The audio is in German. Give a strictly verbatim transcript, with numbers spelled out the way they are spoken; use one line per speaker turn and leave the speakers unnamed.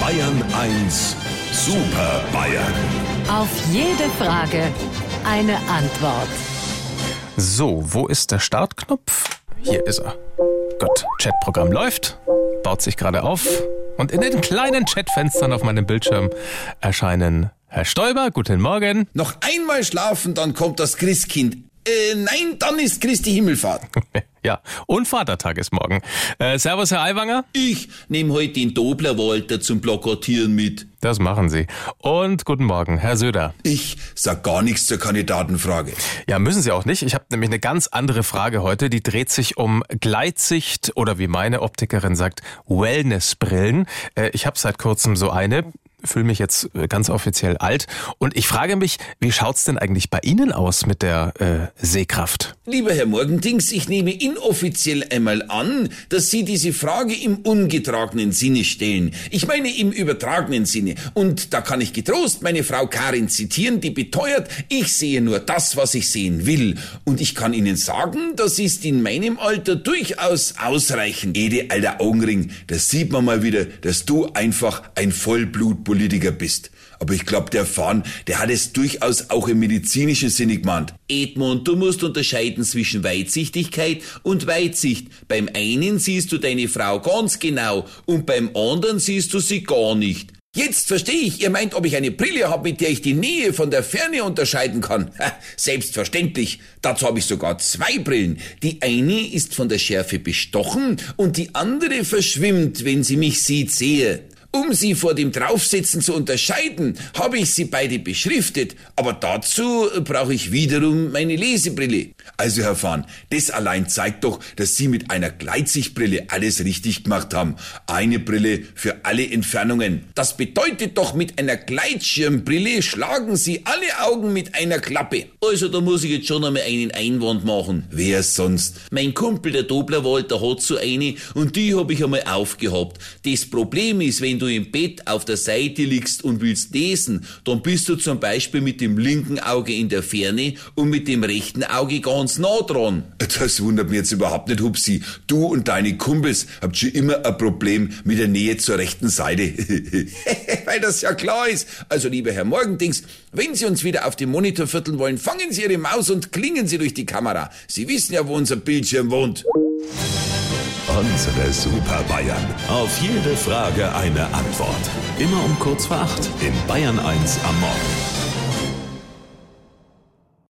Bayern eins Super Bayern.
Auf jede Frage eine Antwort.
So, wo ist der Startknopf? Hier ist er. Gut, Chatprogramm läuft, baut sich gerade auf und in den kleinen Chatfenstern auf meinem Bildschirm erscheinen Herr Stoiber, guten Morgen.
Noch einmal schlafen, dann kommt das Christkind. Äh, nein, dann ist Christi Himmelfahrt.
Ja, und Vatertag ist morgen. Äh, servus, Herr Aiwanger.
Ich nehme heute den Dobler-Walter zum Plakatieren mit.
Das machen Sie. Und guten Morgen, Herr Söder.
Ich sag gar nichts zur Kandidatenfrage.
Ja, müssen Sie auch nicht. Ich habe nämlich eine ganz andere Frage heute. Die dreht sich um Gleitsicht oder wie meine Optikerin sagt, Wellnessbrillen. Äh, ich habe seit kurzem so eine. Fühle mich jetzt ganz offiziell alt. Und ich frage mich, wie schaut's denn eigentlich bei Ihnen aus mit der äh, Sehkraft?
Lieber Herr Morgendings, ich nehme inoffiziell einmal an, dass Sie diese Frage im ungetragenen Sinne stellen. Ich meine im übertragenen Sinne. Und da kann ich getrost meine Frau Karin zitieren, die beteuert, ich sehe nur das, was ich sehen will. Und ich kann Ihnen sagen, das ist in meinem Alter durchaus ausreichend. Ede, alter Augenring, das sieht man mal wieder, dass du einfach ein Vollblutpolitiker bist. Aber ich glaube, der Fahn, der hat es durchaus auch im medizinischen Sinne gemeint. Edmund, du musst unterscheiden zwischen Weitsichtigkeit und Weitsicht. Beim einen siehst du deine Frau ganz genau und beim anderen siehst du sie gar nicht. Jetzt verstehe ich, ihr meint, ob ich eine Brille habe, mit der ich die Nähe von der Ferne unterscheiden kann. Ha, selbstverständlich. Dazu habe ich sogar zwei Brillen. Die eine ist von der Schärfe bestochen und die andere verschwimmt, wenn sie mich sieht, sehe. Um sie vor dem Draufsetzen zu unterscheiden, habe ich sie beide beschriftet, aber dazu brauche ich wiederum meine Lesebrille. Also Herr Fahn, das allein zeigt doch, dass Sie mit einer Gleitsichtbrille alles richtig gemacht haben. Eine Brille für alle Entfernungen. Das bedeutet doch, mit einer Gleitschirmbrille schlagen Sie alle Augen mit einer Klappe. Also da muss ich jetzt schon einmal einen Einwand machen. Wer sonst? Mein Kumpel, der Dobler-Walter, hat so eine und die habe ich einmal aufgehabt. Das Problem ist, wenn du im Bett auf der Seite liegst und willst lesen, dann bist du zum Beispiel mit dem linken Auge in der Ferne und mit dem rechten Auge ganz nah dran. Das wundert mich jetzt überhaupt nicht, Hupsi. Du und deine Kumpels habt schon immer ein Problem mit der Nähe zur rechten Seite. Weil das ja klar ist. Also lieber Herr Morgendings, wenn Sie uns wieder auf dem Monitor vierteln wollen, fangen Sie Ihre Maus und klingen Sie durch die Kamera. Sie wissen ja, wo unser Bildschirm wohnt.
Unsere Super Bayern. Auf jede Frage eine Antwort. Immer um kurz vor acht in Bayern eins am Morgen.